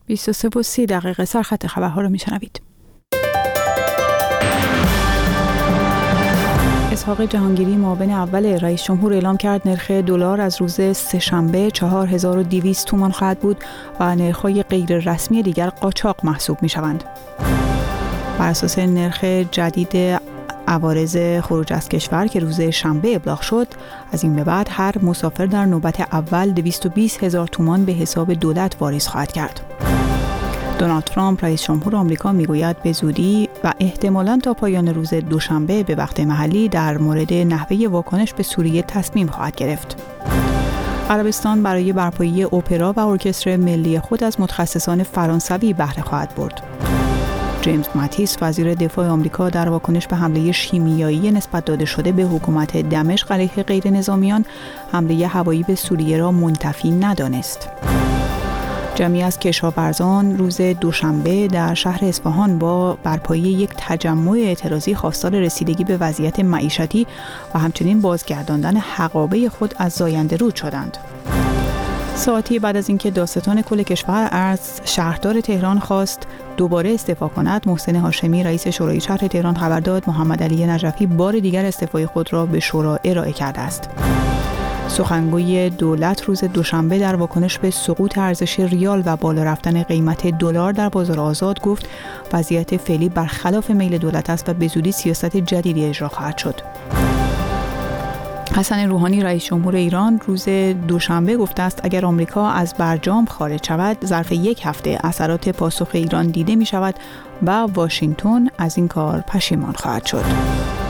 23:30 سرخط خبرها رو میشنوید. اسحاق جهانگیری معاون اول رئیس جمهور اعلام کرد نرخ دلار از روز سه‌شنبه 4200 تومان خواهد بود و نرخ‌های غیر رسمی دیگر قاچاق محسوب می‌شوند. بر اساس نرخ جدید عوارض خروج از کشور که روز شنبه ابلاغ شد، از این به بعد هر مسافر در نوبت اول 220,000 تومان به حساب دولت واریز خواهد کرد. دونالد ترامپ رئیس جمهور آمریکا میگوید به زودی و احتمالاً تا پایان روز دوشنبه به وقت محلی در مورد نحوه واکنش به سوریه تصمیم خواهد گرفت. عربستان برای برپایی اپرا و ارکستر ملی خود از متخصصان فرانسوی بهره خواهد برد. جیمز ماتیس وزیر دفاع آمریکا در واکنش به حمله شیمیایی نسبت داده شده به حکومت دمشق علیه غیر نظامیان حمله هوایی به سوریه را منتفی ندانست. جمعی از کشاورزان روز دوشنبه در شهر اصفهان با برپایی یک تجمع اعتراضی خواستار رسیدگی به وضعیت معیشتی و همچنین بازگرداندن حقابه خود از زاینده رود شدند. ساعتی بعد از اینکه دادستان کل کشور از شهردار تهران خواست دوباره استعفا کند، محسن هاشمی رئیس شورای شهر تهران خبر داد محمد علی نجفی بار دیگر استعفای خود را به شورا ارائه کرده است. سخنگوی دولت روز دوشنبه در واکنش به سقوط ارزش ریال و بالا رفتن قیمت دلار در بازار آزاد گفت وضعیت فعلی برخلاف میل دولت است و به زودی سیاست جدیدی اجرا خواهد شد. حسن روحانی رئیس جمهور ایران روز دوشنبه گفته است اگر آمریکا از برجام خارج شود ظرف یک هفته اثرات پاسخ ایران دیده می شود و واشنگتن از این کار پشیمان خواهد شد.